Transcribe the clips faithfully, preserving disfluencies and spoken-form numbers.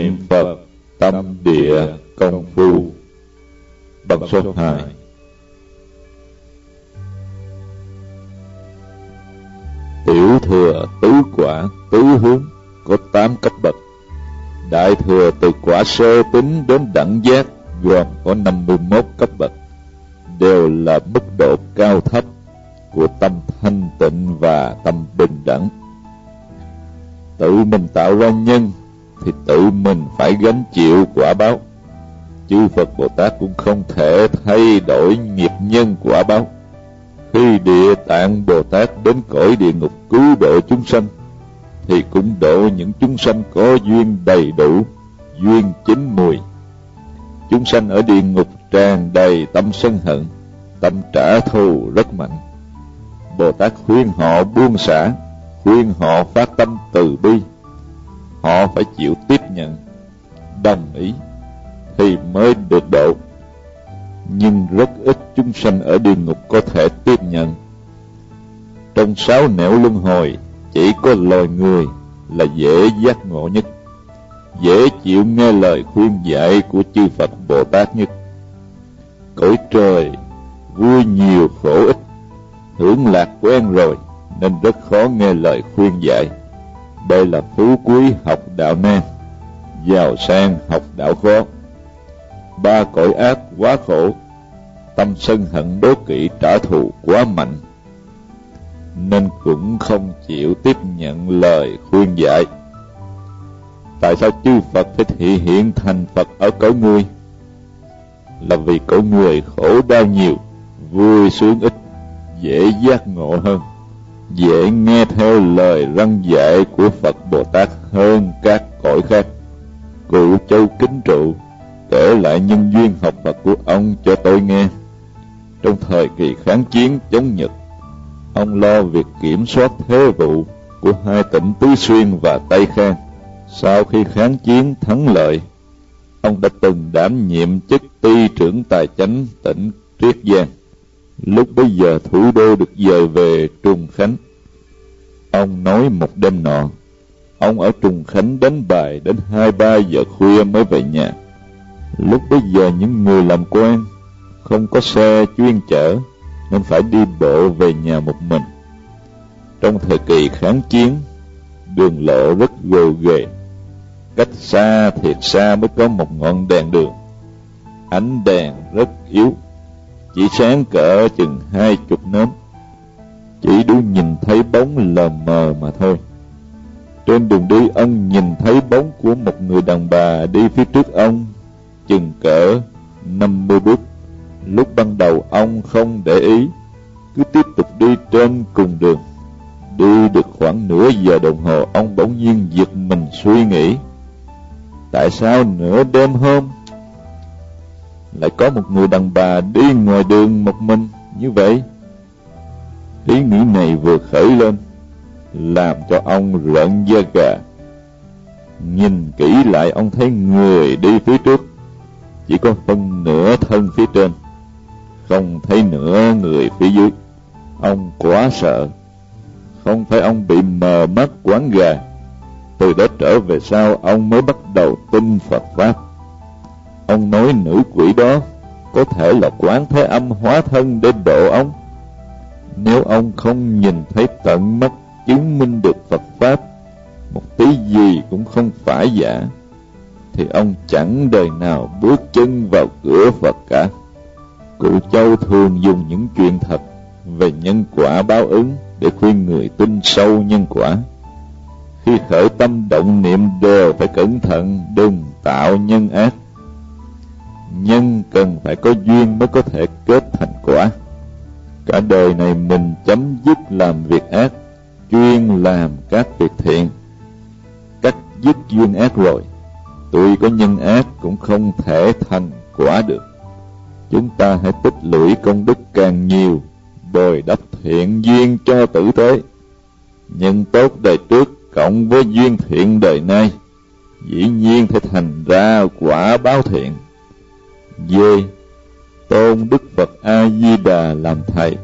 Niệm Phật tâm địa công phu. Bằng số hai. Tiểu thừa tứ quả tứ hướng có tám cấp bậc. Đại thừa từ quả sơ tính đến đẳng giác gồm có năm mươi mốt cấp bậc, đều là mức độ cao thấp của tâm thanh tịnh và tâm bình đẳng. Tự mình tạo ra nhân thì tự mình phải gánh chịu quả báo. Chư Phật Bồ Tát cũng không thể thay đổi nghiệp nhân quả báo. Khi Địa Tạng Bồ Tát đến cõi địa ngục cứu độ chúng sanh, thì cũng độ những chúng sanh có duyên đầy đủ, duyên chín mùi. Chúng sanh ở địa ngục tràn đầy tâm sân hận, tâm trả thù rất mạnh. Bồ Tát khuyên họ buông xả, khuyên họ phát tâm từ bi. Họ phải chịu tiếp nhận, đồng ý thì mới được độ. Nhưng rất ít chúng sanh ở địa ngục có thể tiếp nhận. Trong sáu nẻo luân hồi, chỉ có loài người là dễ giác ngộ nhất, dễ chịu nghe lời khuyên dạy của chư Phật Bồ Tát nhất. Cõi trời vui nhiều khổ ít, hưởng lạc quen rồi nên rất khó nghe lời khuyên dạy. Đây là phú quý học đạo nan, giàu sang học đạo khó. Ba cõi ác quá khổ, tâm sân hận đố kỵ trả thù quá mạnh, nên cũng không chịu tiếp nhận lời khuyên dạy. Tại sao chư Phật phải thị hiện thành Phật ở cõi người? Là vì cõi người khổ đau nhiều, vui sướng ít, dễ giác ngộ hơn, dễ nghe theo lời răn dạy của Phật Bồ Tát hơn các cõi khác. Cụ Châu Kính Trụ kể lại nhân duyên học Phật của ông cho tôi nghe. Trong thời kỳ kháng chiến chống Nhật, ông lo việc kiểm soát thế vụ của hai tỉnh Tứ Xuyên và Tây Khang. Sau khi kháng chiến thắng lợi, ông đã từng đảm nhiệm chức ty trưởng tài chánh tỉnh Triết Giang. Lúc bấy giờ thủ đô được dời về Trùng Khánh. Ông nói một đêm nọ, ông ở Trùng Khánh đánh bài đến hai ba giờ khuya mới về nhà. Lúc bấy giờ những người làm quan không có xe chuyên chở nên phải đi bộ về nhà một mình. Trong thời kỳ kháng chiến, đường lộ rất gồ ghề, cách xa thiệt xa mới có một ngọn đèn đường. Ánh đèn rất yếu, chỉ sáng cỡ chừng hai chục nến, chỉ đủ nhìn thấy bóng lờ mờ mà thôi. Trên đường đi, ông nhìn thấy bóng của một người đàn bà đi phía trước ông, chừng cỡ năm mươi bước. Lúc ban đầu ông không để ý, cứ tiếp tục đi trên cùng đường. Đi được khoảng nửa giờ đồng hồ, ông bỗng nhiên giật mình suy nghĩ, tại sao nửa đêm hôm lại có một người đàn bà đi ngoài đường một mình như vậy? Ý nghĩ này vừa khởi lên, làm cho ông rợn da gà. Nhìn kỹ lại, ông thấy người đi phía trước chỉ có phân nửa thân phía trên, không thấy nửa người phía dưới. Ông quá sợ, không phải ông bị mờ mắt quáng gà. Từ đó trở về sau, ông mới bắt đầu tin Phật Pháp. Ông nói nữ quỷ đó có thể là Quán Thế Âm hóa thân để độ ông. Nếu ông không nhìn thấy tận mắt chứng minh được Phật Pháp, một tí gì cũng không phải giả, thì ông chẳng đời nào bước chân vào cửa Phật cả. Cụ Châu thường dùng những chuyện thật về nhân quả báo ứng để khuyên người tin sâu nhân quả. Khi khởi tâm động niệm đều phải cẩn thận, đừng tạo nhân ác. Nhân cần phải có duyên mới có thể kết thành quả. Cả đời này mình chấm dứt làm việc ác, chuyên làm các việc thiện. Cắt dứt duyên ác rồi, tuy có nhân ác cũng không thể thành quả được. Chúng ta hãy tích lũy công đức càng nhiều, bồi đắp thiện duyên cho tử tế. Nhân tốt đời trước cộng với duyên thiện đời nay, dĩ nhiên thể thành ra quả báo thiện. D. Tôn Đức Phật A Di Đà làm thầy.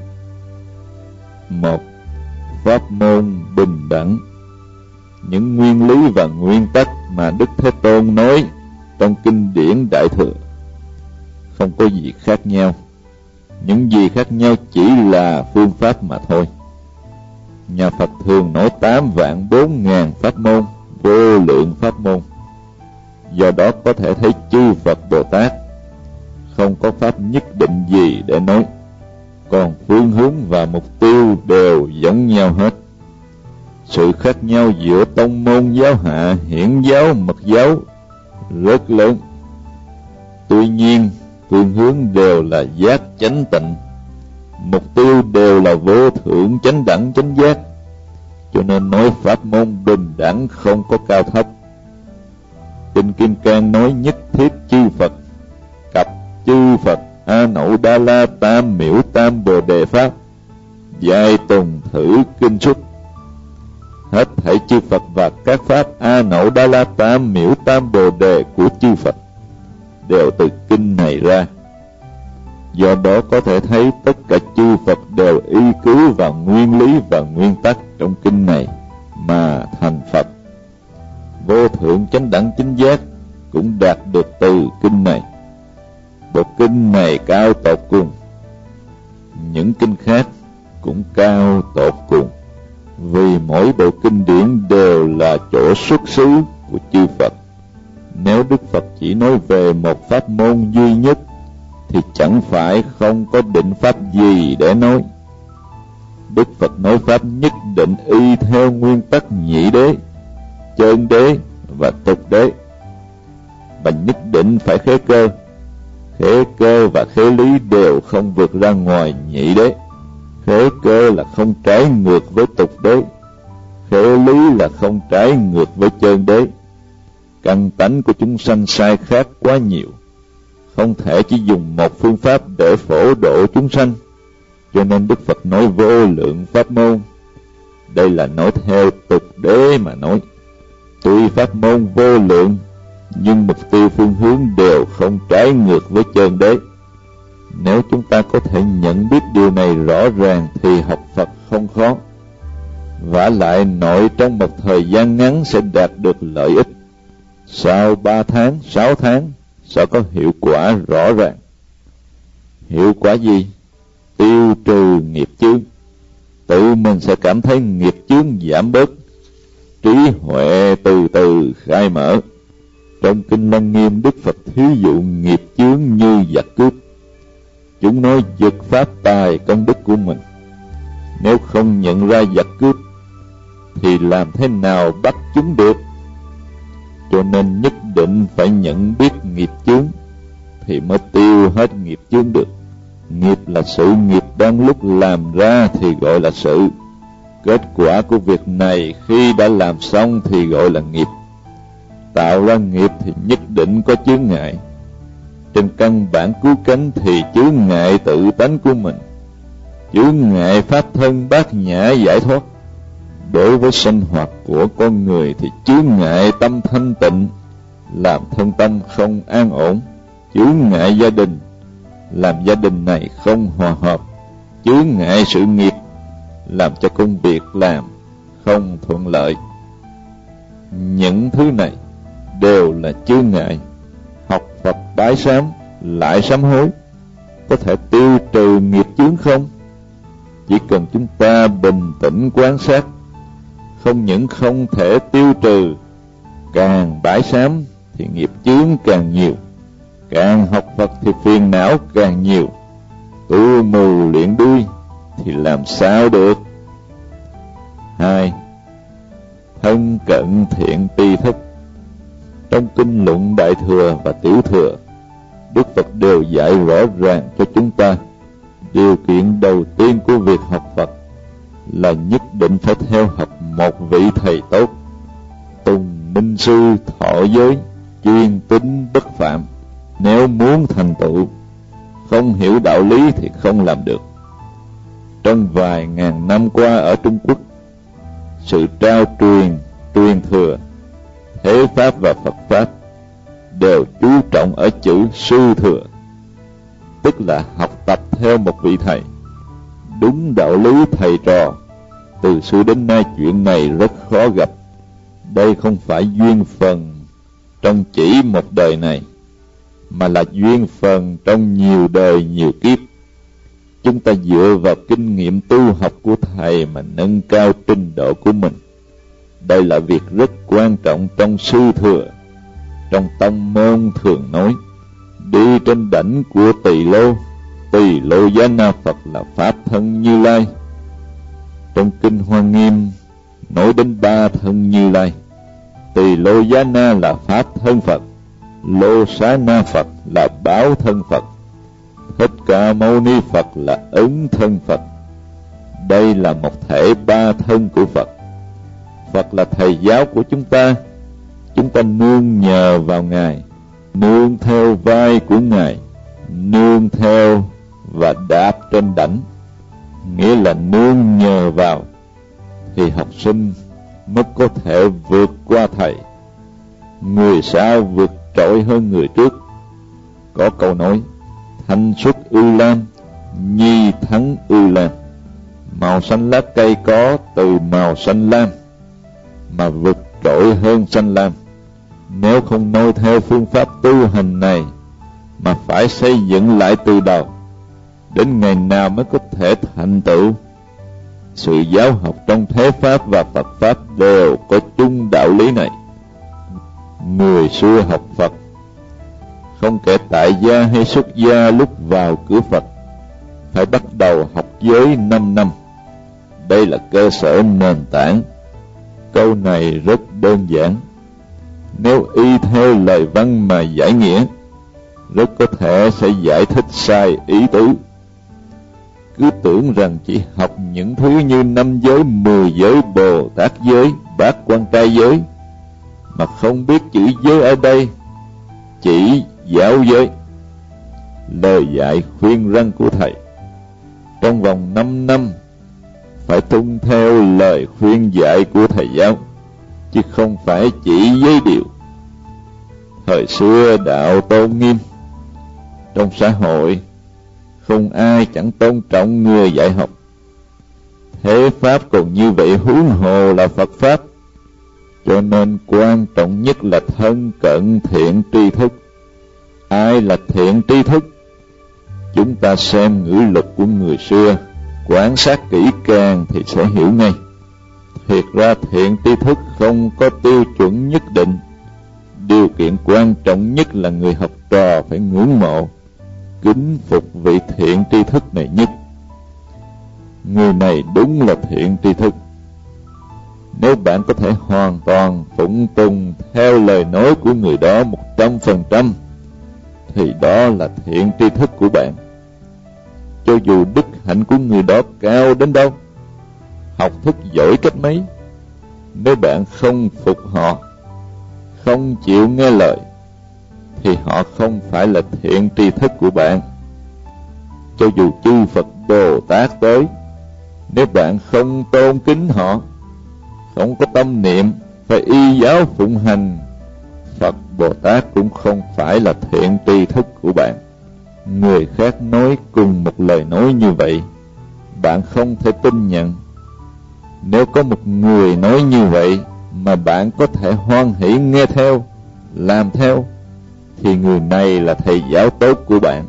Một. Pháp môn bình đẳng. Những nguyên lý và nguyên tắc mà mà Đức Thế Tôn nói trong kinh điển Đại Thừa. Không có gì khác nhau. Những gì khác nhau chỉ là phương pháp mà thôi. Nhà Phật thường nói tám vạn bốn ngàn pháp môn, vô lượng pháp môn. Do đó có thể thấy chư Phật Bồ Tát không có pháp nhất định gì để nói, còn phương hướng và mục tiêu đều giống nhau hết. Sự khác nhau giữa tông môn giáo hạ, hiển giáo, mật giáo rất lớn. Tuy nhiên phương hướng đều là giác chánh tịnh, mục tiêu đều là vô thượng chánh đẳng chánh giác, cho nên nói pháp môn bình đẳng, không có cao thấp. Kinh Kim Cang nói nhất thiết chư Phật, cặp chư Phật A Nậu Đa La Tam Miễu Tam Bồ Đề Pháp, giai tùng thử kinh xuất. Hết thảy chư Phật và các pháp A Nậu Đa La Tam Miễu Tam Bồ Đề của chư Phật đều từ kinh này ra. Do đó có thể thấy tất cả chư Phật đều y cứ vào nguyên lý và nguyên tắc trong kinh này mà thành Phật. Vô thượng chánh đẳng chánh giác cũng đạt được từ kinh này. Bộ kinh này cao tột cùng, những kinh khác cũng cao tột cùng, vì mỗi bộ kinh điển đều là chỗ xuất xứ của chư Phật. Nếu Đức Phật chỉ nói về một pháp môn duy nhất thì chẳng phải không có định pháp gì để nói. Đức Phật nói pháp nhất định y theo nguyên tắc nhị đế, chân đế và tục đế, và nhất định phải khế cơ. Khế cơ và khế lý đều không vượt ra ngoài nhị đế. Khế cơ là không trái ngược với tục đế, khế lý là không trái ngược với chân đế. Căn tánh của chúng sanh sai khác quá nhiều, không thể chỉ dùng một phương pháp để phổ độ chúng sanh, cho nên Đức Phật nói vô lượng pháp môn. Đây là nói theo tục đế mà nói. Tuy pháp môn vô lượng, nhưng mục tiêu phương hướng đều không trái ngược với chân đế. Nếu chúng ta có thể nhận biết điều này rõ ràng thì học Phật không khó. Vả lại nội trong một thời gian ngắn sẽ đạt được lợi ích, sau ba tháng, sáu tháng sẽ có hiệu quả rõ ràng. Hiệu quả gì? Tiêu trừ nghiệp chướng. Tự mình sẽ cảm thấy nghiệp chướng giảm bớt, trí huệ từ từ khai mở. Trong Kinh Lăng Nghiêm, Đức Phật thí dụ nghiệp chướng như giặc cướp. Chúng nói giật pháp tài công đức của mình. Nếu không nhận ra giặc cướp thì làm thế nào bắt chúng được? Cho nên nhất định phải nhận biết nghiệp chướng thì mới tiêu hết nghiệp chướng được. Nghiệp là sự nghiệp đang lúc làm ra thì gọi là sự. Kết quả của việc này khi đã làm xong thì gọi là nghiệp. Tạo ra nghiệp thì nhất định có chướng ngại. Trên căn bản cứu cánh thì chướng ngại tự tánh của mình, chướng ngại pháp thân bát nhã giải thoát. Đối với sinh hoạt của con người thì chướng ngại tâm thanh tịnh, làm thân tâm không an ổn. Chướng ngại gia đình, làm gia đình này không hòa hợp. Chướng ngại sự nghiệp, làm cho công việc làm không thuận lợi. Những thứ này đều là chướng ngại. Học Phật bái sám lại sám hối có thể tiêu trừ nghiệp chướng không? Chỉ cần chúng ta bình tĩnh quan sát, không những không thể tiêu trừ, càng bái sám thì nghiệp chướng càng nhiều, càng học Phật thì phiền não càng nhiều. Tu mù luyện đuôi thì làm sao được? Hai, thân cận thiện tri thức. Trong kinh luận Đại Thừa và Tiểu Thừa, Đức Phật đều dạy rõ ràng cho chúng ta điều kiện đầu tiên của việc học Phật là nhất định phải theo học một vị thầy tốt, tùng minh sư thọ giới, chuyên tín bất phạm. Nếu muốn thành tựu, không hiểu đạo lý thì không làm được. Trong vài ngàn năm qua ở Trung Quốc, sự trao truyền, truyền thừa, thế Pháp và Phật Pháp đều chú trọng ở chữ sư thừa, tức là học tập theo một vị thầy. Đúng đạo lý thầy trò, từ xưa đến nay chuyện này rất khó gặp. Đây không phải duyên phần trong chỉ một đời này, mà là duyên phần trong nhiều đời nhiều kiếp. Chúng ta dựa vào kinh nghiệm tu học của Thầy mà nâng cao trình độ của mình. Đây là việc rất quan trọng trong sư thừa. Trong tông môn thường nói, đi trên đảnh của Tỳ Lô, Tỳ Lô Giá Na Phật là Pháp thân Như Lai. Trong Kinh Hoa Nghiêm nói đến ba thân Như Lai. Tỳ Lô Giá Na là Pháp thân Phật, Lô Xá Na Phật là Báo thân Phật, Thích Ca Mâu Ni Phật là Ấn thân Phật. Đây là một thể ba thân của Phật. Phật là thầy giáo của chúng ta. Chúng ta nương nhờ vào Ngài, nương theo vai của Ngài, nương theo và đạp trên đảnh, nghĩa là nương nhờ vào, thì học sinh mới có thể vượt qua thầy. Người sau vượt trội hơn người trước. Có câu nói, thanh xuất ưu lam, nhi thắng ưu lam. Màu xanh lá cây có từ màu xanh lam mà vượt trội hơn xanh lam. Nếu không noi theo phương pháp tu hành này mà phải xây dựng lại từ đầu, đến ngày nào mới có thể thành tựu? Sự giáo học trong thế Pháp và Phật Pháp đều có chung đạo lý này. Người xưa học Phật, không kể tại gia hay xuất gia, lúc vào cửa Phật phải bắt đầu học giới năm năm. Đây là cơ sở nền tảng. Câu này rất đơn giản. Nếu y theo lời văn mà giải nghĩa, rất có thể sẽ giải thích sai ý tứ. Cứ tưởng rằng chỉ học những thứ như năm giới, mười giới, Bồ Tát giới, Bát Quan Trai giới, mà không biết chữ giới ở đây chỉ giáo giới. Lời dạy khuyên răn của Thầy, trong vòng năm năm phải tuân theo lời khuyên dạy của Thầy giáo, chứ không phải chỉ giới điệu. Thời xưa đạo tôn nghiêm, trong xã hội không ai chẳng tôn trọng người dạy học. Thế Pháp còn như vậy, huống hồ là Phật Pháp. Cho nên quan trọng nhất là thân cận thiện tri thức. Ai là thiện tri thức? Chúng ta xem ngữ lực của người xưa, quan sát kỹ càng thì sẽ hiểu ngay. Thiệt ra thiện tri thức không có tiêu chuẩn nhất định. Điều kiện quan trọng nhất là người học trò phải ngưỡng mộ, kính phục vị thiện tri thức này nhất. Người này đúng là thiện tri thức. Nếu bạn có thể hoàn toàn phụng tùng theo lời nói của người đó một trăm phần trăm, thì đó là thiện tri thức của bạn. Cho dù đức hạnh của người đó cao đến đâu, học thức giỏi cách mấy, nếu bạn không phục họ, không chịu nghe lời, thì họ không phải là thiện tri thức của bạn. Cho dù chư Phật Bồ Tát tới, nếu bạn không tôn kính họ, không có tâm niệm phải y giáo phụng hành, Phật Bồ Tát cũng không phải là thiện tri thức của bạn. Người khác nói cùng một lời nói như vậy, bạn không thể tin nhận. Nếu có một người nói như vậy mà bạn có thể hoan hỷ nghe theo, làm theo, thì người này là thầy giáo tốt của bạn.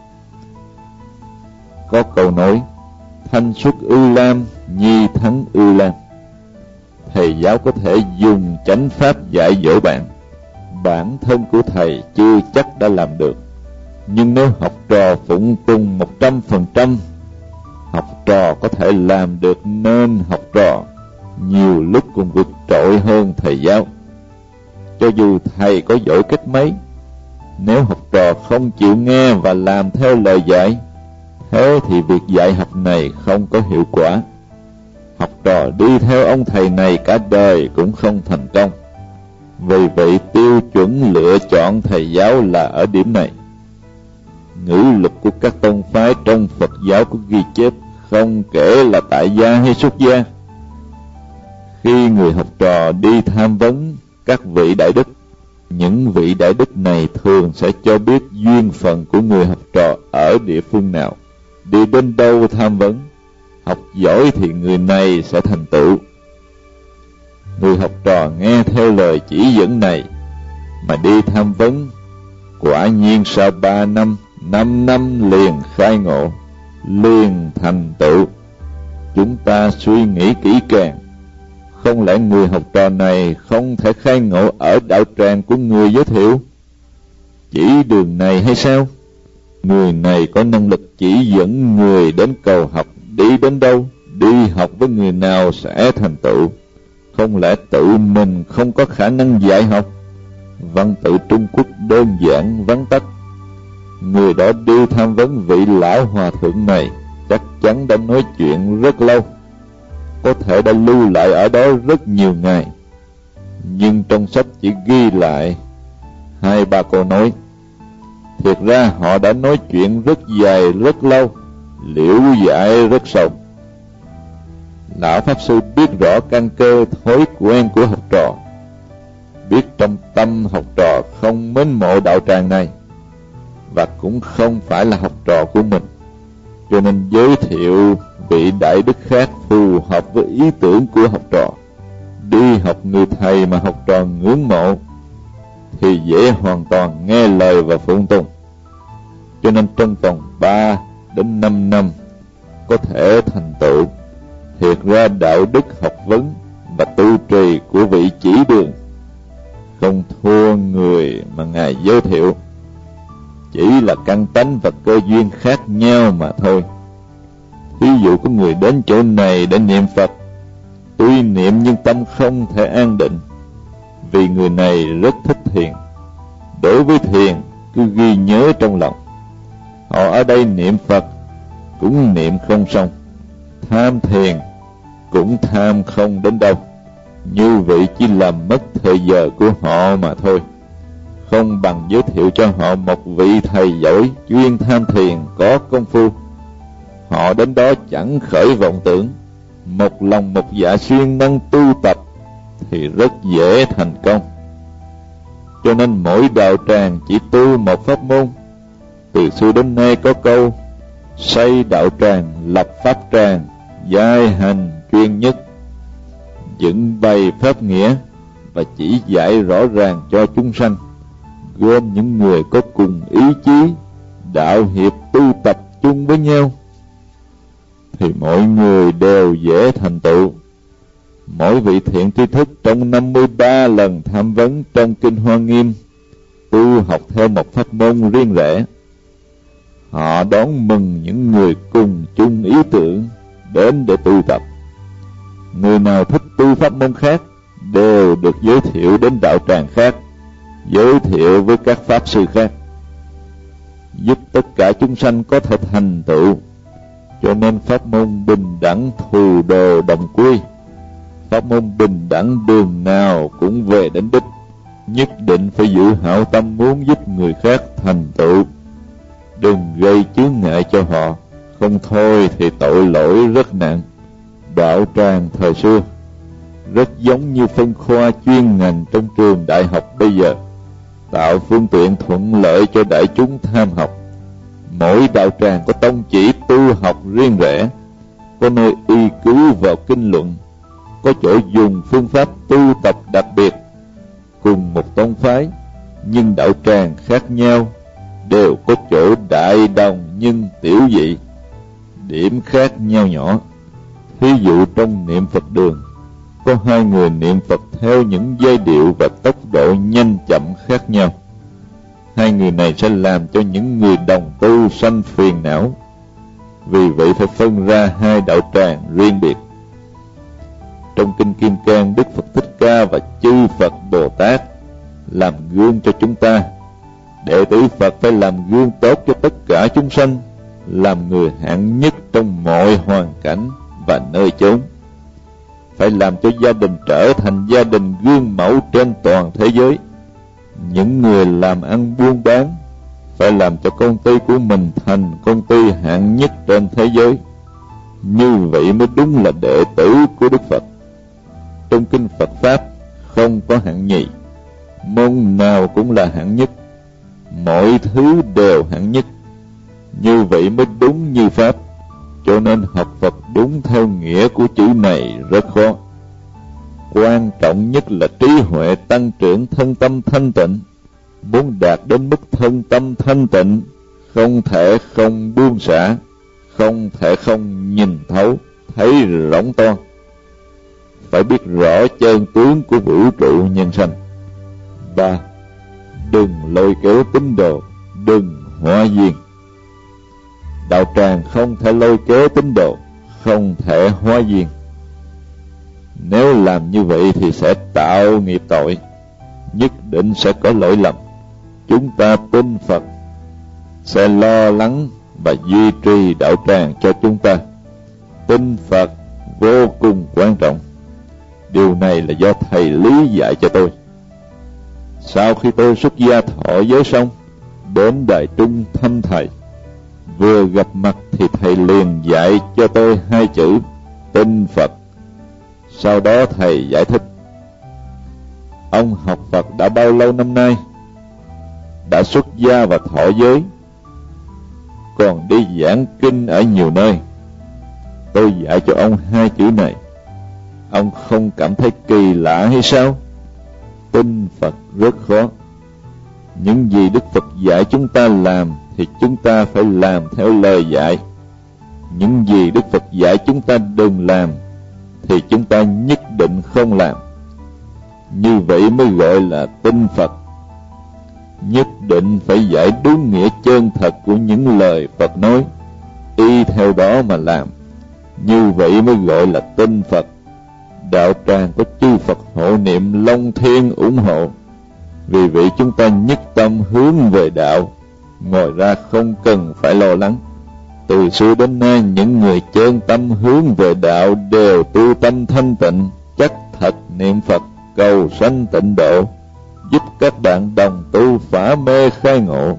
Có câu nói, thanh xuất ưu lam, nhi thắng ưu lam. Thầy giáo có thể dùng chánh pháp dạy dỗ bạn. Bản thân của thầy chưa chắc đã làm được, nhưng nếu học trò phụng tùng một trăm phần trăm, học trò có thể làm được, nên học trò nhiều lúc còn vượt trội hơn thầy giáo. Cho dù thầy có giỏi cách mấy, nếu học trò không chịu nghe và làm theo lời dạy, thế thì việc dạy học này không có hiệu quả. Học trò đi theo ông thầy này cả đời cũng không thành công. Vì vậy tiêu chuẩn lựa chọn thầy giáo là ở điểm này. Ngữ lực của các tông phái trong Phật giáo có ghi chép, không kể là tại gia hay xuất gia, khi người học trò đi tham vấn các vị đại đức, những vị đại đức này thường sẽ cho biết duyên phận của người học trò ở địa phương nào, đi đến đâu tham vấn. Học giỏi thì người này sẽ thành tựu. Người học trò nghe theo lời chỉ dẫn này mà đi tham vấn, quả nhiên sau ba năm, năm năm liền khai ngộ, liền thành tựu. Chúng ta suy nghĩ kỹ càng, không lẽ người học trò này không thể khai ngộ ở đạo tràng của người giới thiệu? Chỉ đường này hay sao? Người này có năng lực chỉ dẫn người đến cầu học, đi đến đâu, đi học với người nào sẽ thành tựu. Không lẽ tự mình không có khả năng dạy học? Văn tự Trung Quốc đơn giản vắn tắt. Người đó đi tham vấn vị lão hòa thượng này chắc chắn đã nói chuyện rất lâu, có thể đã lưu lại ở đó rất nhiều ngày, nhưng trong sách chỉ ghi lại hai ba câu nói. Thiệt ra họ đã nói chuyện rất dài rất lâu, liễu giải rất sâu. Lão Pháp Sư biết rõ căn cơ thói quen của học trò, biết trong tâm học trò không mến mộ đạo tràng này, và cũng không phải là học trò của mình, cho nên giới thiệu vị đại đức khác phù hợp với ý tưởng của học trò. Đi học người thầy mà học trò ngưỡng mộ thì dễ hoàn toàn nghe lời và phụng tùng. Cho nên trong vòng ba đến năm năm có thể thành tựu. Thiệt ra đạo đức học vấn và tu trì của vị chỉ đường không thua người mà Ngài giới thiệu, chỉ là căn tánh và cơ duyên khác nhau mà thôi. Ví dụ có người đến chỗ này để niệm Phật, tuy niệm nhưng tâm không thể an định, vì người này rất thích thiền. Đối với thiền cứ ghi nhớ trong lòng. Họ ở đây niệm Phật cũng niệm không xong, tham thiền cũng tham không đến đâu. Như vậy chỉ làm mất thời giờ của họ mà thôi. Không bằng giới thiệu cho họ một vị thầy giỏi chuyên tham thiền có công phu. Họ đến đó chẳng khởi vọng tưởng, một lòng một dạ siêng năng tu tập thì rất dễ thành công. Cho nên mỗi đạo tràng chỉ tu một pháp môn. Từ xưa đến nay có câu xây đạo tràng, lập pháp tràng, giai hành chuyên nhất, dựng bày pháp nghĩa và chỉ dạy rõ ràng cho chúng sanh, gom những người có cùng ý chí, đạo hiệp tu tập chung với nhau, thì mọi người đều dễ thành tựu. Mỗi vị thiện tri thức trong năm mươi ba lần tham vấn trong Kinh Hoa Nghiêm tu học theo một pháp môn riêng rẽ. Họ đón mừng những người cùng chung ý tưởng đến để tu tập. Người nào thích tu pháp môn khác đều được giới thiệu đến đạo tràng khác, giới thiệu với các pháp sư khác, giúp tất cả chúng sanh có thể thành tựu. Cho nên pháp môn bình đẳng thù đồ đồng quy, pháp môn bình đẳng đường nào cũng về đến đích. Nhất định phải giữ hảo tâm muốn giúp người khác thành tựu, đừng gây chướng ngại cho họ, không thôi thì tội lỗi rất nặng. Đạo tràng thời xưa rất giống như phân khoa chuyên ngành trong trường đại học bây giờ, tạo phương tiện thuận lợi cho đại chúng tham học. Mỗi đạo tràng có tông chỉ tu học riêng rẽ, có nơi y cứu vào kinh luận, có chỗ dùng phương pháp tu tập đặc biệt. Cùng một tông phái nhưng đạo tràng khác nhau, đều có chỗ đại đồng nhưng tiểu dị, điểm khác nhau nhỏ. Ví dụ trong niệm Phật đường có hai người niệm Phật theo những giai điệu và tốc độ nhanh chậm khác nhau. Hai người này sẽ làm cho những người đồng tu sanh phiền não. Vì vậy phải phân ra hai đạo tràng riêng biệt. Trong Kinh Kim Cang, Đức Phật Thích Ca và chư Phật Bồ Tát làm gương cho chúng ta. Đệ tử Phật phải làm gương tốt cho tất cả chúng sanh, làm người hạng nhất trong mọi hoàn cảnh và nơi chốn. Phải làm cho gia đình trở thành gia đình gương mẫu trên toàn thế giới. Những người làm ăn buôn bán phải làm cho công ty của mình thành công ty hạng nhất trên thế giới. Như vậy mới đúng là đệ tử của Đức Phật. Trong kinh Phật Pháp không có hạng nhì, môn nào cũng là hạng nhất, mọi thứ đều hạng nhất. Như vậy mới đúng như Pháp. Cho nên học Phật đúng theo nghĩa của chữ này rất khó. Quan trọng nhất là trí huệ tăng trưởng, thân tâm thanh tịnh, Muốn đạt đến mức thân tâm thanh tịnh, không thể không buông xả, không thể không nhìn thấu, thấy rỗng toan. Phải biết rõ chân tướng của vũ trụ nhân sanh. Ba, đừng lôi kéo tín đồ, đừng hóa duyên. Đạo tràng không thể lôi kéo tín đồ, không thể hóa duyên. Nếu làm như vậy thì sẽ tạo nghiệp tội, nhất định sẽ có lỗi lầm. Chúng ta tin Phật sẽ lo lắng và duy trì đạo tràng cho chúng ta. Tin Phật vô cùng quan trọng. Điều này là do thầy lý dạy cho tôi. Sau khi tôi xuất gia thọ giới xong, đến Đài Trung thăm thầy. Vừa gặp mặt thì thầy liền dạy cho tôi hai chữ tin Phật. Sau đó thầy giải thích: ông học Phật đã bao lâu năm nay? Đã xuất gia và thọ giới, còn đi giảng kinh ở nhiều nơi. Tôi dạy cho ông hai chữ này, ông không cảm thấy kỳ lạ hay sao? Tin Phật rất khó. Những gì Đức Phật dạy chúng ta làm thì chúng ta phải làm theo lời dạy. Những gì Đức Phật dạy chúng ta đừng làm thì chúng ta nhất định không làm. Như vậy mới gọi là tin Phật. Nhất định phải giải đúng nghĩa chân thật của những lời Phật nói, y theo đó mà làm. Như vậy mới gọi là tin Phật. Đạo tràng có chư Phật hộ niệm Long Thiên ủng hộ. Vì vậy chúng ta nhất tâm hướng về đạo, ngoài ra không cần phải lo lắng. Từ xưa đến nay, những người chân tâm hướng về đạo đều tu tâm thanh tịnh, chắc thật niệm Phật cầu sanh tịnh độ, giúp các bạn đồng tu phá mê khai ngộ.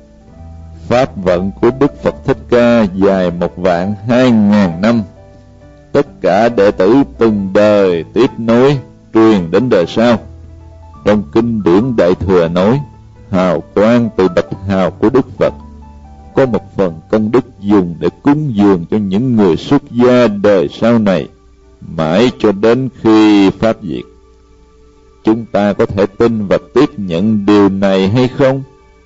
Pháp vận của Đức Phật Thích Ca dài một vạn hai ngàn năm. Tất cả đệ tử từng đời tiếp nối, truyền đến đời sau. Trong kinh điển Đại Thừa nói, hào quang từ bạch hào của Đức Phật có một phần công đức dùng để cúng dường cho những người xuất gia đời sau này, mãi cho đến khi pháp diệt. Chúng ta có thể tin và tiếp nhận điều này hay không?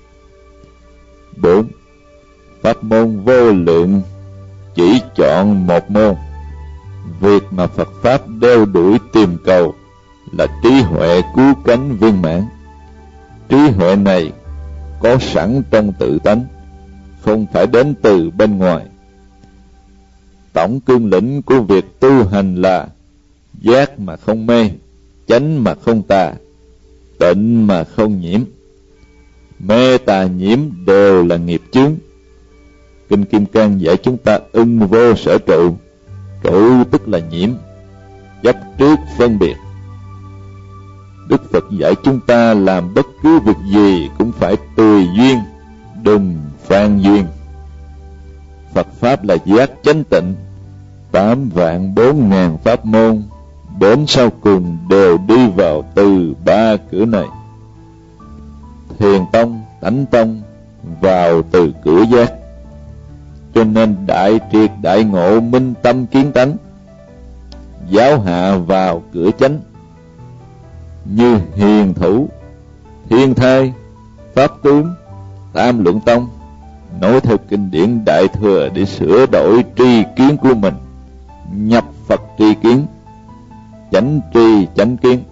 Bốn, pháp môn vô lượng, chỉ chọn một môn. Việc mà Phật Pháp đeo đuổi tìm cầu là trí huệ cứu cánh viên mãn. Trí huệ này có sẵn trong tự tánh, không phải đến từ bên ngoài. Tổng cương lĩnh của việc tu hành là giác mà không mê, chánh mà không tà, tịnh mà không nhiễm. Mê tà nhiễm đều là nghiệp chướng. Kinh Kim Cang dạy chúng ta ưng vô sở trụ. Trụ tức là nhiễm, chấp trước phân biệt. Đức Phật dạy chúng ta làm bất cứ việc gì cũng phải tùy duyên, đừng phan duyên. Phật Pháp là giác chánh tịnh. Tám vạn bốn ngàn pháp môn, đến sau cùng đều đi vào từ ba cửa này. Thiền tông, tánh tông vào từ cửa giác. Cho nên đại triệt đại ngộ minh tâm kiến tánh. Giáo hạ vào cửa chánh. Như hiền thủ, thiên thai, pháp tướng, tam lượng tông nói theo kinh điển Đại Thừa để sửa đổi tri kiến của mình, nhập Phật tri kiến, chánh tri chánh kiến.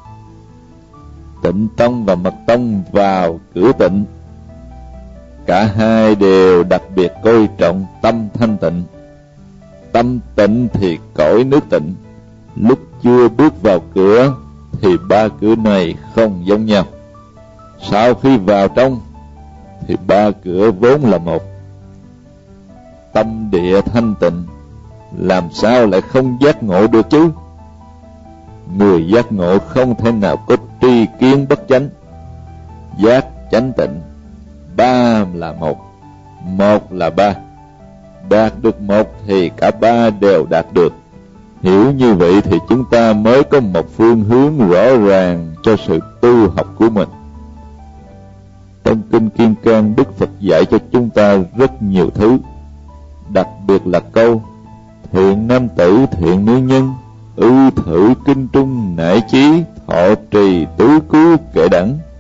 Tịnh tông và mật tông vào cửa tịnh. Cả hai đều đặc biệt coi trọng tâm thanh tịnh. Tâm tịnh thì cõi nước tịnh. Lúc chưa bước vào cửa thì ba cửa này không giống nhau. Sau khi vào trong thì ba cửa vốn là một. Tâm địa thanh tịnh, làm sao lại không giác ngộ được chứ? Người giác ngộ không thể nào có tri kiến bất chánh. Giác chánh tịnh, ba là một, một là ba. Đạt được một thì cả ba đều đạt được. Hiểu như vậy thì chúng ta mới có một phương hướng rõ ràng cho sự tu học của mình. Trong Kinh Kim Cang, Đức Phật dạy cho chúng ta rất nhiều thứ, đặc biệt là câu thiện nam tử thiện nữ nhân, ư thử kinh trung nại chí, thọ trì tứ cứu kệ đẳng.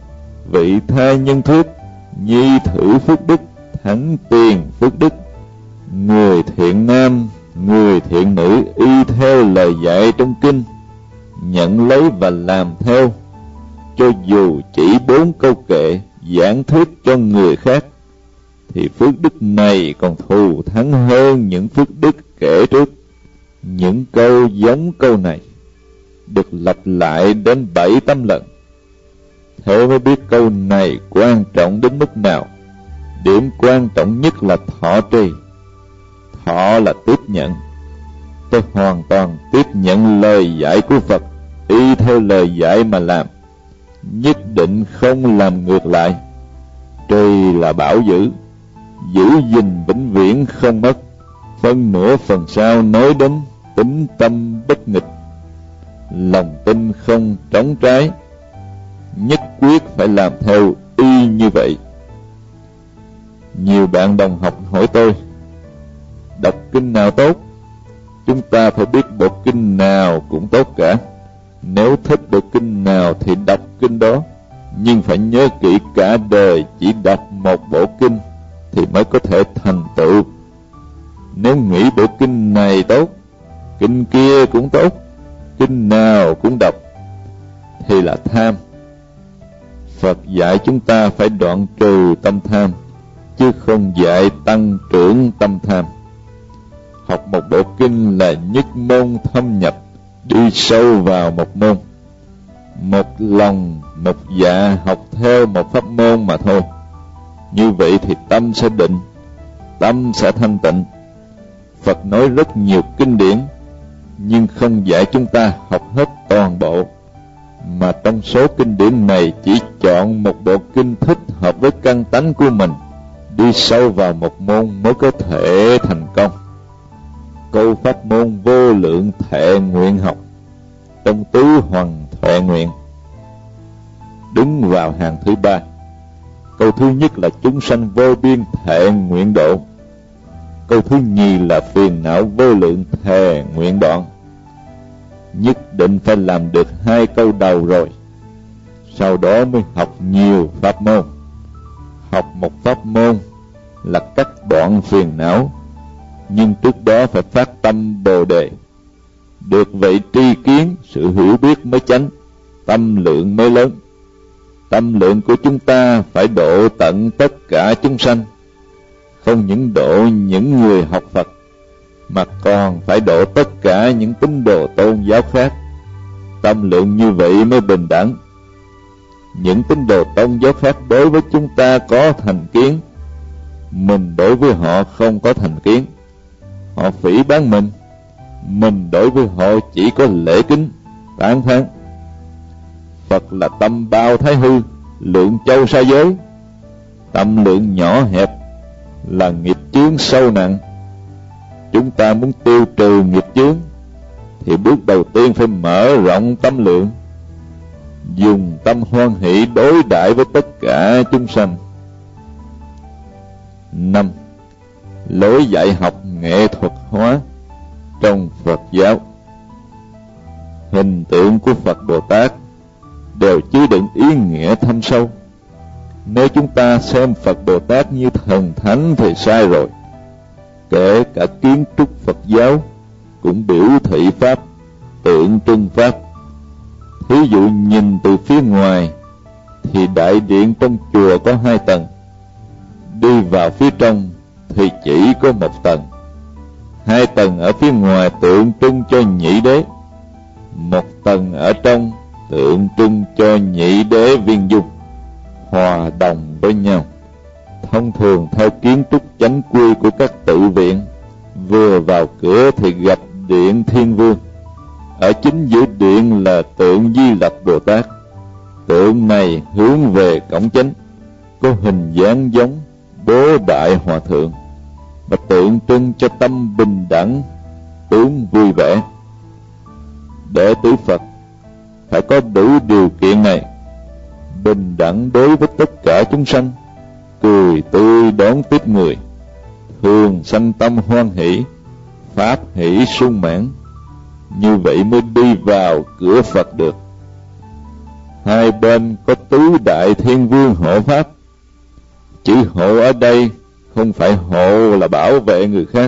vị tha nhân thuyết, nhi thử phước đức, thắng tiền phước đức. Người thiện nam, người thiện nữ y theo lời dạy trong kinh, nhận lấy và làm theo, cho dù chỉ bốn câu kệ giảng thuyết cho người khác, thì phước đức này còn thù thắng hơn những phước đức kể trước. Những câu giống câu này được lặp lại đến bảy tám lần. Thế mới biết câu này quan trọng đến mức nào. Điểm quan trọng nhất là thọ trì. Thọ là tiếp nhận. Tôi hoàn toàn tiếp nhận lời dạy của Phật, y theo lời dạy mà làm, nhất định không làm ngược lại. Trì là bảo giữ, giữ gìn vĩnh viễn không mất. Phân nửa phần sau nói đến tính tâm bất nghịch, lòng tin không trống trái, nhất quyết phải làm theo y như vậy. Nhiều bạn đồng học hỏi tôi, đọc kinh nào tốt? Chúng ta phải biết bộ kinh nào cũng tốt cả. Nếu thích bộ kinh nào thì đọc kinh đó, nhưng phải nhớ kỹ cả đời chỉ đọc một bộ kinh thì mới có thể thành tựu. Nếu nghĩ bộ kinh này tốt, kinh kia cũng tốt, kinh nào cũng đọc, thì là tham. Phật dạy chúng ta phải đoạn trừ tâm tham, chứ không dạy tăng trưởng tâm tham. Học một bộ kinh là nhất môn thâm nhập, đi sâu vào một môn. Một lòng, một dạ học theo một pháp môn mà thôi. Như vậy thì tâm sẽ định, tâm sẽ thanh tịnh. Phật nói rất nhiều kinh điển, nhưng không dạy chúng ta học hết toàn bộ, mà trong số kinh điển này chỉ chọn một bộ kinh thích hợp với căn tánh của mình, đi sâu vào một môn mới có thể thành công. Câu pháp môn vô lượng thệ nguyện học trong tứ hoằng thệ nguyện đứng vào hàng thứ ba. Câu thứ nhất là chúng sanh vô biên thệ nguyện độ. Câu thứ nhì là phiền não vô lượng thề nguyện đoạn. Nhất định phải làm được hai câu đầu rồi, sau đó mới học nhiều pháp môn. Học một pháp môn là cắt đoạn phiền não, nhưng trước đó phải phát tâm Bồ Đề. Được vậy tri kiến, sự hiểu biết mới chánh, tâm lượng mới lớn. Tâm lượng của chúng ta phải độ tận tất cả chúng sanh, không những độ những người học Phật, mà còn phải độ tất cả những tín đồ tôn giáo khác. Tâm lượng như vậy mới bình đẳng. Những tín đồ tôn giáo khác đối với chúng ta có thành kiến, mình đối với họ không có thành kiến. Họ phỉ báng mình, mình đối với họ chỉ có lễ kính, tán thán. Phật là tâm bao thái hư, lượng châu sa giới. Tâm lượng nhỏ hẹp là nghiệp chướng sâu nặng. Chúng ta muốn tiêu trừ nghiệp chướng thì bước đầu tiên phải mở rộng tâm lượng, dùng tâm hoan hỷ đối đãi với tất cả chúng sanh. Năm, lối dạy học nghệ thuật hóa trong Phật giáo. Hình tượng của Phật Bồ Tát đều chứa đựng ý nghĩa thâm sâu. Nếu chúng ta xem Phật Bồ Tát như thần thánh thì sai rồi. Kể cả kiến trúc Phật giáo cũng biểu thị pháp, tượng trưng pháp. Thí dụ nhìn từ phía ngoài thì đại điện trong chùa có hai tầng, đi vào phía trong thì chỉ có một tầng. Hai tầng ở phía ngoài tượng trưng cho nhị đế, một tầng ở trong tượng trưng cho nhị đế viên dung, hòa đồng với nhau. Thông thường theo kiến trúc chánh quy của các tự viện, vừa vào cửa thì gặp điện Thiên Vương. Ở chính giữa điện là tượng Di Lặc Bồ Tát. Tượng này hướng về cổng chính, có hình dáng giống Bố Đại Hòa Thượng, và tượng trưng cho tâm bình đẳng, tướng vui vẻ. Đệ tử Phật phải có đủ điều kiện này: bình đẳng đối với tất cả chúng sanh, cười tươi đón tiếp người, thường sanh tâm hoan hỷ, pháp hỷ sung mãn. Như vậy mới đi vào cửa Phật được. Hai bên có tứ đại thiên vương hộ pháp. Chữ hộ ở đây không phải hộ là bảo vệ người khác,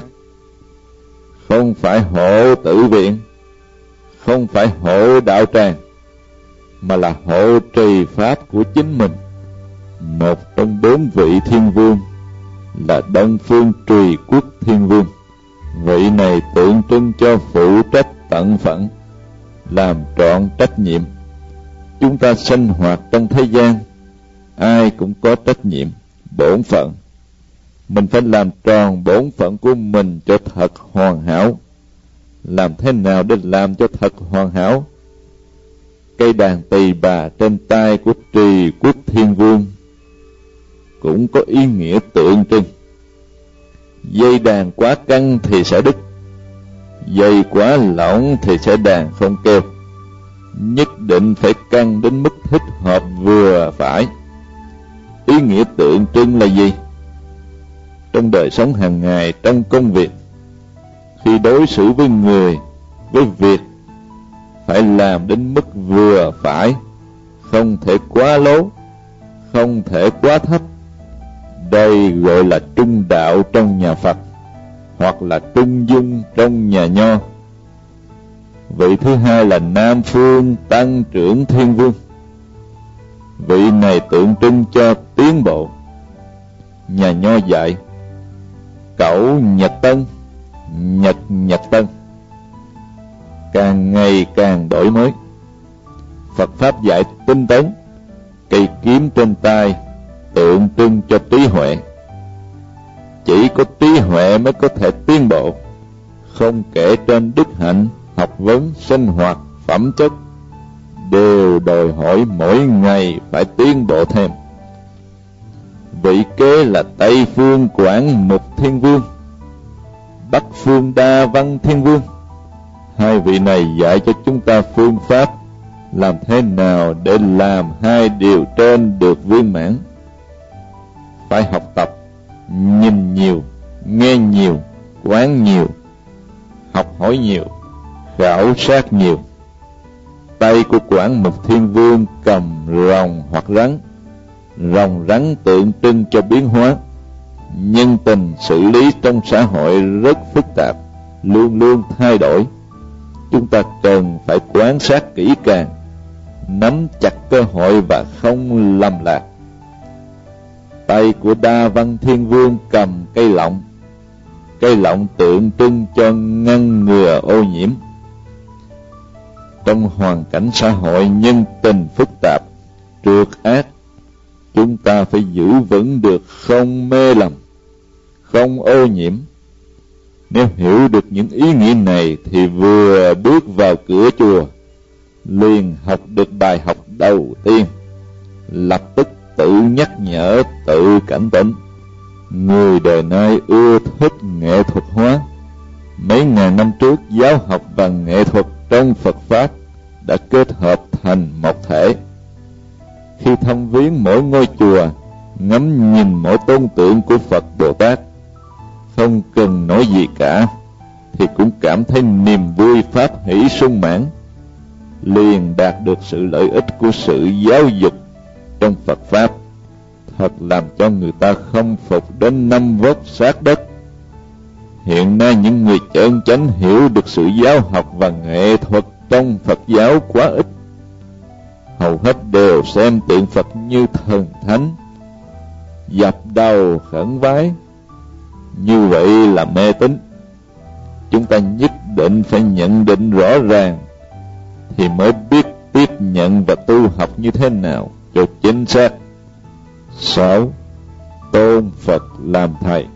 không phải hộ tử viện, không phải hộ đạo tràng, mà là hộ trì pháp của chính mình. Một trong bốn vị thiên vương là Đông Phương Trì Quốc Thiên Vương. Vị này tượng trưng cho phụ trách tận phận, làm trọn trách nhiệm. Chúng ta sinh hoạt trong thế gian, ai cũng có trách nhiệm, bổn phận. Mình phải làm tròn bổn phận của mình cho thật hoàn hảo. Làm thế nào để làm cho thật hoàn hảo? Cây đàn tỳ bà trên tay của Trì Quốc Thiên Vương cũng có ý nghĩa tượng trưng. Dây đàn quá căng thì sẽ đứt, dây quá lỏng thì sẽ đàn không kêu. Nhất định phải căng đến mức thích hợp vừa phải. Ý nghĩa tượng trưng là gì? Trong đời sống hàng ngày, trong công việc, khi đối xử với người, với việc, phải làm đến mức vừa phải, không thể quá lố, không thể quá thấp. Đây gọi là trung đạo trong nhà Phật, hoặc là trung dung trong nhà Nho. Vị thứ hai là Nam Phương Tăng Trưởng Thiên Vương. Vị này tượng trưng cho tiến bộ. Nhà Nho dạy cẩu nhật tân, nhật nhật tân, càng ngày càng đổi mới. Phật Pháp dạy tinh tấn. Cây kiếm trên tay tượng trưng cho trí huệ. Chỉ có trí huệ mới có thể tiến bộ. Không kể trên đức hạnh, học vấn, sinh hoạt, phẩm chất, đều đòi hỏi mỗi ngày phải tiến bộ thêm. Vị kế là Tây Phương Quảng Mục Thiên Vương, Bắc Phương Đa Văn Thiên Vương. Hai vị này dạy cho chúng ta phương pháp làm thế nào để làm hai điều trên được viên mãn. Phải học tập, nhìn nhiều, nghe nhiều, quán nhiều, học hỏi nhiều, khảo sát nhiều. Tay của Quảng Mục Thiên Vương cầm rồng hoặc rắn. Rồng rắn tượng trưng cho biến hóa. Nhân tình xử lý trong xã hội rất phức tạp, luôn luôn thay đổi. Chúng ta cần phải quan sát kỹ càng, nắm chặt cơ hội và không lầm lạc. Tay của Đa Văn Thiên Vương cầm cây lọng. Cây lọng tượng trưng cho ngăn ngừa ô nhiễm. Trong hoàn cảnh xã hội nhân tình phức tạp, trượt ác, chúng ta phải giữ vững được không mê lầm, không ô nhiễm. Nếu hiểu được những ý nghĩa này thì vừa bước vào cửa chùa, liền học được bài học đầu tiên, lập tức tự nhắc nhở, tự cảnh tỉnh. Người đời nay ưa thích nghệ thuật hóa. Mấy ngàn năm trước, giáo học và nghệ thuật trong Phật Pháp đã kết hợp thành một thể. Khi thăm viếng mỗi ngôi chùa, ngắm nhìn mỗi tôn tượng của Phật Bồ Tát, không cần nói gì cả, thì cũng cảm thấy niềm vui pháp hỷ sung mãn, liền đạt được sự lợi ích của sự giáo dục trong Phật Pháp. Thật làm cho người ta khâm phục đến năm vóc sát đất. Hiện nay những người chân chánh hiểu được sự giáo học và nghệ thuật trong Phật giáo quá ít. Hầu hết đều xem tượng Phật như thần thánh, dập đầu khẩn vái. Như vậy là mê tín. Chúng ta nhất định phải nhận định rõ ràng, thì mới biết tiếp nhận và tu học như thế nào cho chính xác. Sáu, tôn Phật làm thầy.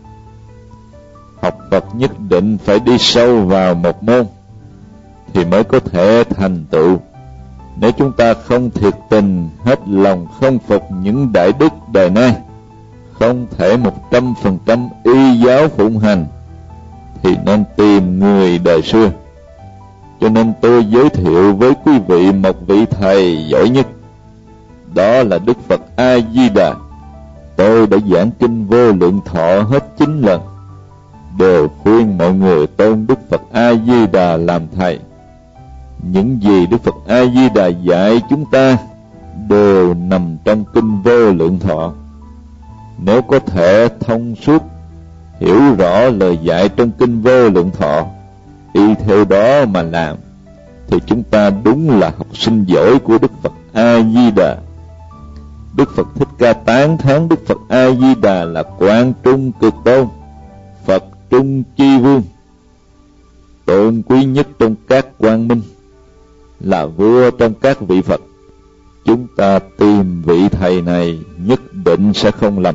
Học Phật nhất định phải đi sâu vào một môn thì mới có thể thành tựu. Nếu chúng ta không thiệt tình hết lòng khâm phục những đại đức đời nay, không thể một trăm phần trăm y giáo phụng hành, thì nên tìm người đời xưa. Cho nên tôi giới thiệu với quý vị một vị thầy giỏi nhất, đó là Đức Phật A Di Đà. Tôi đã giảng kinh Vô Lượng Thọ hết chín lần, đều khuyên mọi người tôn Đức Phật A Di Đà làm thầy. Những gì Đức Phật A Di Đà dạy chúng ta đều nằm trong kinh Vô Lượng Thọ. Nếu có thể thông suốt hiểu rõ lời dạy trong kinh Vô Lượng Thọ, y theo đó mà làm, thì chúng ta đúng là học sinh giỏi của Đức Phật A-di-đà. Đức Phật Thích Ca tán thán Đức Phật A-di-đà là Quang Trung Cực Tôn, Phật Trung Chi Vương, tôn quý nhất trong các quang minh, là vua trong các vị Phật. Chúng ta tìm vị thầy này nhất định sẽ không lầm.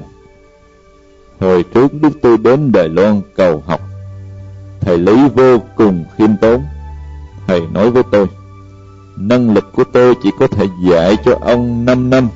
Hồi trước lúc tôi đến Đài Loan cầu học, thầy Lý vô cùng khiêm tốn. Thầy nói với tôi, năng lực của tôi chỉ có thể dạy cho ông năm năm.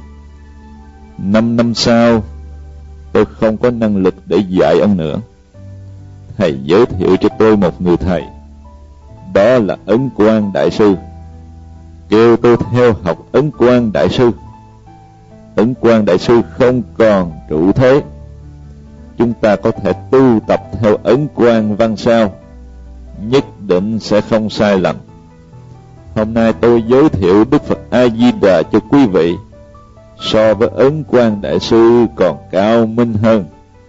Năm năm sau, tôi không có năng lực để dạy ông nữa. Thầy giới thiệu cho tôi một người thầy, đó là Ấn Quang Đại Sư, kêu tôi theo học Ấn Quang Đại Sư. Ấn Quang Đại Sư không còn trụ thế, chúng ta có thể tu tập theo Ấn Quang Văn Sao, nhất định sẽ không sai lầm. Hôm nay tôi giới thiệu Đức Phật A-di-đà cho quý vị, so với Ấn Quang Đại Sư còn cao minh hơn.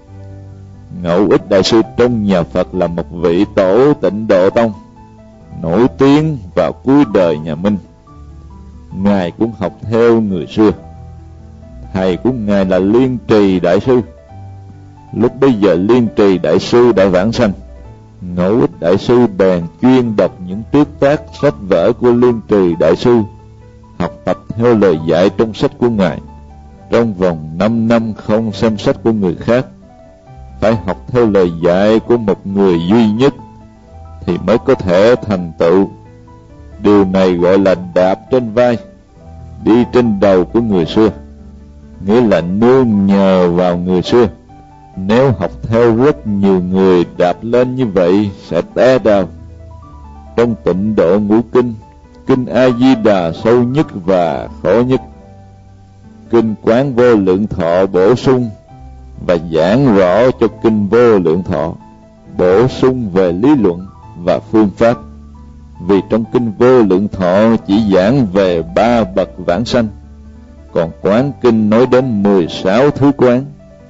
Ngẫu Ích Đại Sư trong nhà Phật là một vị tổ Tịnh Độ Tông, nổi tiếng vào cuối đời nhà Minh. Ngài cũng học theo người xưa. Thầy của Ngài là Liên Trì Đại Sư. Lúc bấy giờ Liên Trì Đại Sư đã vãng sanh, Ngẫu Ích Đại Sư bèn chuyên đọc những trước tác sách vở của Liên Trì Đại Sư, học tập theo lời dạy trong sách của Ngài. Trong vòng năm năm không xem sách của người khác, phải học theo lời dạy của một người duy nhất thì mới có thể thành tựu. Điều này gọi là đạp trên vai, đi trên đầu của người xưa, nghĩa là nương nhờ vào người xưa. Nếu học theo rất nhiều người đạp lên như vậy sẽ té đau. Trong Tịnh Độ Ngũ Kinh, kinh A-di-đà sâu nhất và khó nhất. Kinh Quán Vô Lượng Thọ bổ sung và giảng rõ cho kinh Vô Lượng Thọ, bổ sung về lý luận và phương pháp. Vì trong kinh Vô Lượng Thọ chỉ giảng về ba bậc vãng sanh, còn Quán Kinh nói đến mười sáu thứ quán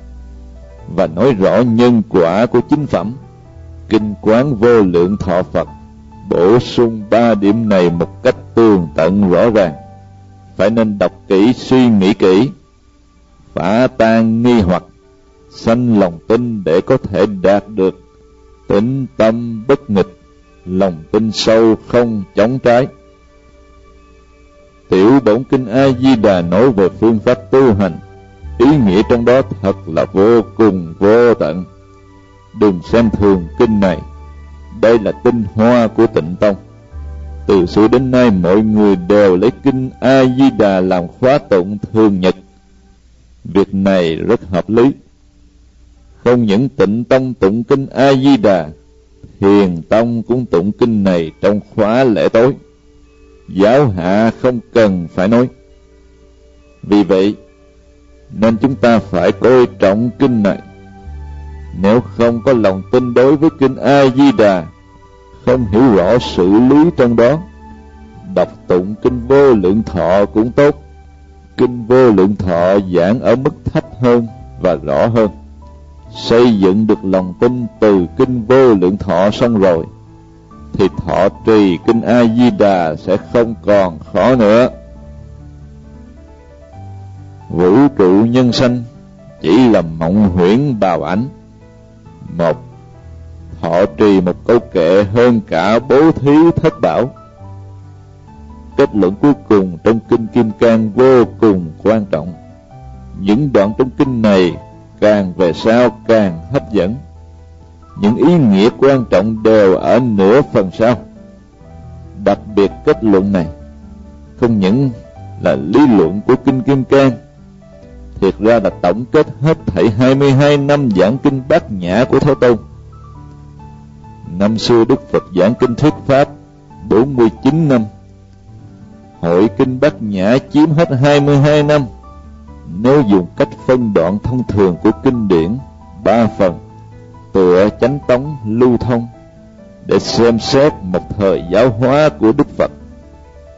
và nói rõ nhân quả của chính phẩm. Kinh Quán Vô Lượng Thọ Phật bổ sung ba điểm này một cách tường tận rõ ràng. Phải nên đọc kỹ, suy nghĩ kỹ, phá tan nghi hoặc, sanh lòng tin để có thể đạt được tĩnh tâm bất nghịch, lòng tin sâu không chống trái. Tiểu Bổn Kinh A-di-đà nói về phương pháp tu hành, ý nghĩa trong đó thật là vô cùng vô tận. Đừng xem thường kinh này, đây là tinh hoa của Tịnh Tông. Từ xưa đến nay mọi người đều lấy kinh A-di-đà làm khóa tụng thường nhật. Việc này rất hợp lý. Không những Tịnh Tông tụng kinh A-di-đà, Thiền Tông cũng tụng kinh này trong khóa lễ tối. Giáo hạ không cần phải nói. Vì vậy nên chúng ta phải coi trọng kinh này. Nếu không có lòng tin đối với kinh A-di-đà, không hiểu rõ sự lý trong đó, đọc tụng kinh Vô Lượng Thọ cũng tốt. Kinh Vô Lượng Thọ giảng ở mức thấp hơn và rõ hơn. Xây dựng được lòng tin từ kinh Vô Lượng Thọ xong rồi, thì thọ trì kinh A-di-đà sẽ không còn khó nữa. Vũ trụ nhân sanh chỉ là mộng huyễn bào ảnh. Một, thọ trì một câu kệ hơn cả bố thí thất bảo. Kết luận cuối cùng trong kinh Kim Cang vô cùng quan trọng. Những đoạn trong kinh này càng về sau càng hấp dẫn. Những ý nghĩa quan trọng đều ở nửa phần sau. Đặc biệt kết luận này không những là lý luận của kinh Kim Cang, thiệt ra là tổng kết hết thảy hai mươi hai năm giảng kinh Bát Nhã của Thế Tôn. Năm xưa Đức Phật giảng kinh thuyết pháp bốn mươi chín năm, hội kinh Bát Nhã chiếm hết hai mươi hai năm. Nếu dùng cách phân đoạn thông thường của kinh điển ba phần, tựa chánh tống lưu thông, để xem xét một thời giáo hóa của Đức Phật,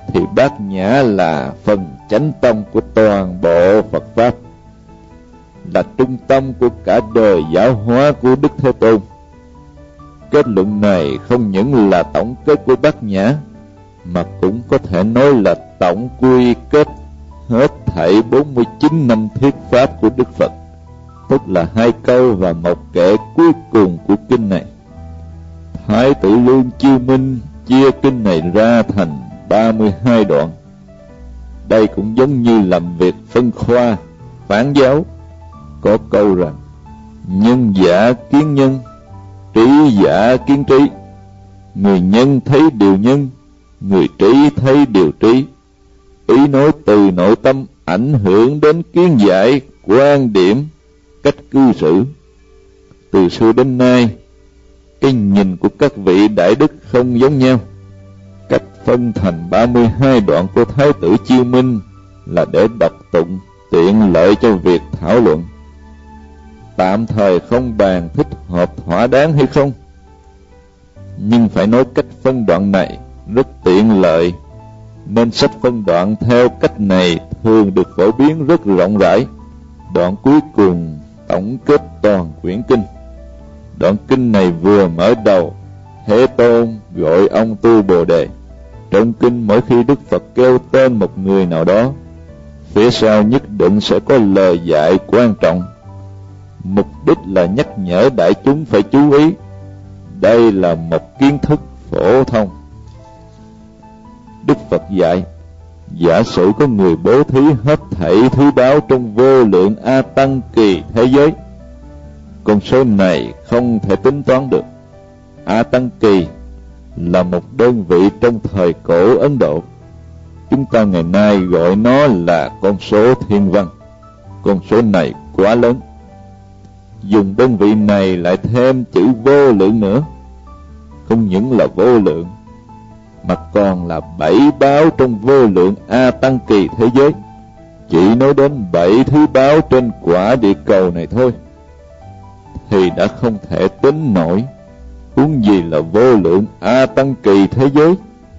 thì Bát Nhã là phần chánh tâm của toàn bộ Phật Pháp, là trung tâm của cả đời giáo hóa của Đức Thế Tôn. Kết luận này không những là tổng kết của Bát Nhã, mà cũng có thể nói là tổng quy kết hết thảy bốn mươi chín năm thuyết pháp của Đức Phật, tức là hai câu và một kệ cuối cùng của kinh này. Thái tử Lương Chiêu Minh chia kinh này ra thành ba mươi hai đoạn. Đây cũng giống như làm việc phân khoa, phán giáo. Có câu rằng: nhân giả kiến nhân, trí giả kiến trí. Người nhân thấy điều nhân, người trí thấy điều trí. Ý nói từ nội tâm ảnh hưởng đến kiến giải, quan điểm, cách cư xử. Từ xưa đến nay, cái nhìn của các vị đại đức không giống nhau. Cách phân thành ba mươi hai đoạn của Thái tử Chiêu Minh là để đọc tụng, tiện lợi cho việc thảo luận. Tạm thời không bàn thích hợp thỏa đáng hay không, nhưng phải nói cách phân đoạn này rất tiện lợi, nên sách phân đoạn theo cách này thường được phổ biến rất rộng rãi. Đoạn cuối cùng tổng kết toàn quyển kinh. Đoạn kinh này vừa mở đầu, Thế Tôn gọi ông tu Bồ Đề. Trong kinh mỗi khi Đức Phật kêu tên một người nào đó, phía sau nhất định sẽ có lời dạy quan trọng. Mục đích là nhắc nhở đại chúng phải chú ý. Đây là một kiến thức phổ thông. Đức Phật dạy, giả sử có người bố thí hết thảy thứ báo trong vô lượng A Tăng kỳ thế giới, con số này không thể tính toán được. A Tăng kỳ là một đơn vị trong thời cổ Ấn Độ. Chúng ta ngày nay gọi nó là con số thiên văn. Con số này quá lớn. Dùng đơn vị này lại thêm chữ vô lượng nữa. Không những là vô lượng, mà còn là bảy báo trong vô lượng A Tăng kỳ thế giới. Chỉ nói đến bảy thứ báo trên quả địa cầu này thôi thì đã không thể tính nổi, huống gì là vô lượng A Tăng kỳ thế giới.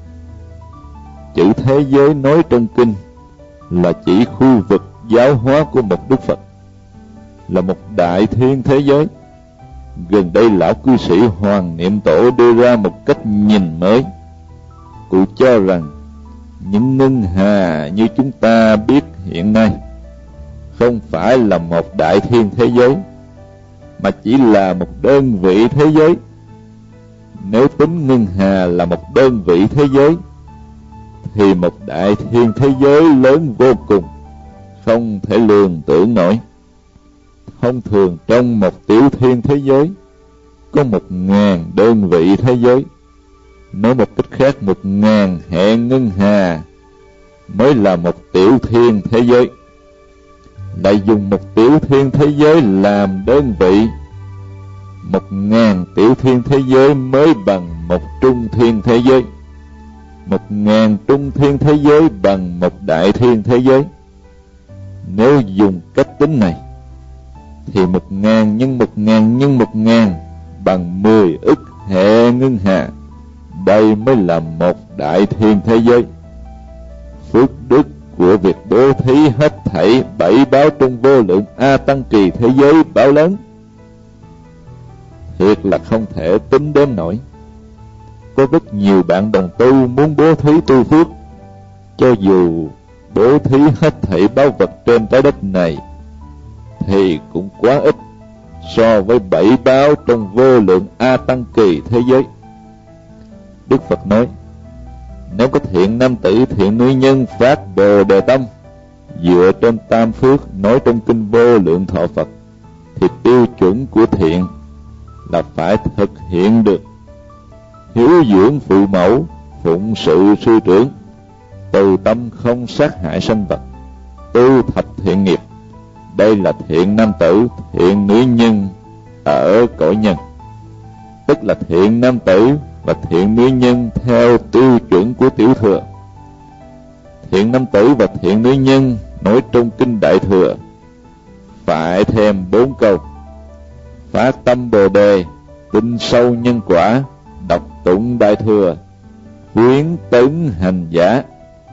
Chữ thế giới nói trong kinh là chỉ khu vực giáo hóa của một Đức Phật, là một đại thiên thế giới. Gần đây lão cư sĩ Hoàng Niệm Tổ đưa ra một cách nhìn mới. Cụ cho rằng những ngân hà như chúng ta biết hiện nay không phải là một đại thiên thế giới, mà chỉ là một đơn vị thế giới. Nếu tính ngân hà là một đơn vị thế giới, thì một đại thiên thế giới lớn vô cùng, không thể lường tưởng nổi. Thông thường trong một tiểu thiên thế giới có một ngàn đơn vị thế giới. Nói một cách khác, một ngàn hệ ngân hà mới là một tiểu thiên thế giới. Lại dùng một tiểu thiên thế giới làm đơn vị, một ngàn tiểu thiên thế giới mới bằng một trung thiên thế giới. Một ngàn trung thiên thế giới bằng một đại thiên thế giới. Nếu dùng cách tính này, thì một ngàn nhân một ngàn nhân một ngàn bằng mười ức hệ ngân hà. Đây mới là một đại thiên thế giới. Phước đức của việc bố thí hết thảy bảy báo trong vô lượng A Tăng kỳ thế giới báo lớn, thiệt là không thể tính đếm nổi. Có rất nhiều bạn đồng tu muốn bố thí tu phước, cho dù bố thí hết thảy báu vật trên trái đất này thì cũng quá ít so với bảy báo trong vô lượng A Tăng kỳ thế giới. Đức Phật nói, nếu có thiện nam tử, thiện nữ nhân phát Bồ Đề tâm, dựa trên tam phước nói trong kinh Vô Lượng Thọ Phật, thì tiêu chuẩn của thiện là phải thực hiện được hiếu dưỡng phụ mẫu, phụng sự sư trưởng, từ tâm không sát hại sanh vật, tu thập thiện nghiệp. Đây là thiện nam tử, thiện nữ nhân ở cõi nhân. Tức là thiện nam tử và thiện nữ nhân theo tiêu chuẩn của Tiểu Thừa. Thiện nam tử và thiện nữ nhân nói trong kinh Đại Thừa phải thêm bốn câu: phát tâm Bồ Đề, tin sâu nhân quả, đọc tụng Đại Thừa, khuyến tấn hành giả,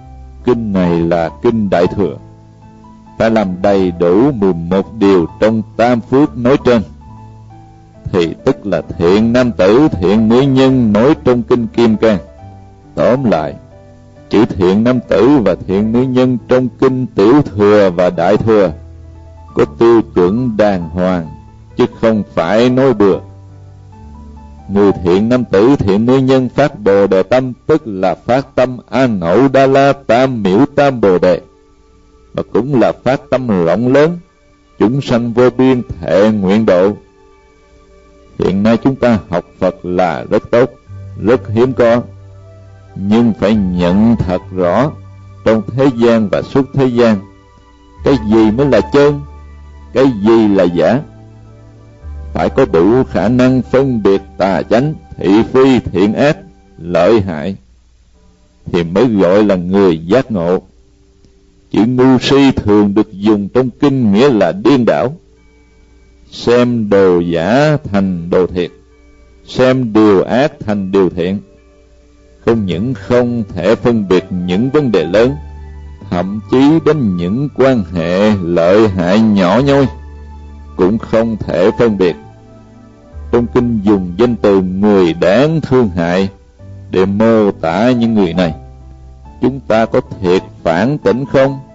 Kinh này là kinh Đại Thừa, phải làm đầy đủ mười một điều trong tam phước nói trên, thì tức là thiện nam tử, thiện nữ nhân nói trong kinh Kim Cang. Tóm lại, chữ thiện nam tử và thiện nữ nhân trong kinh Tiểu Thừa và Đại Thừa có tiêu chuẩn đàng hoàng, chứ không phải nói bừa. Người thiện nam tử, thiện nữ nhân phát Bồ Đề tâm, tức là phát tâm A Nậu Đa La Tam Miểu Tam Bồ Đề, và cũng là phát tâm rộng lớn, chúng sanh vô biên thệ nguyện độ. Hiện nay chúng ta học Phật là rất tốt, rất hiếm có, nhưng phải nhận thật rõ trong thế gian và suốt thế gian, cái gì mới là chân, cái gì là giả. Phải có đủ khả năng phân biệt tà chánh, thị phi, thiện ác, lợi hại, thì mới gọi là người giác ngộ. Chữ ngu si thường được dùng trong kinh nghĩa là điên đảo, xem đồ giả thành đồ thiệt, xem điều ác thành điều thiện. Không những không thể phân biệt những vấn đề lớn, thậm chí đến những quan hệ lợi hại nhỏ nhoi cũng không thể phân biệt. Trong kinh dùng danh từ người đáng thương hại để mô tả những người này. Chúng ta có thiệt phản tỉnh không?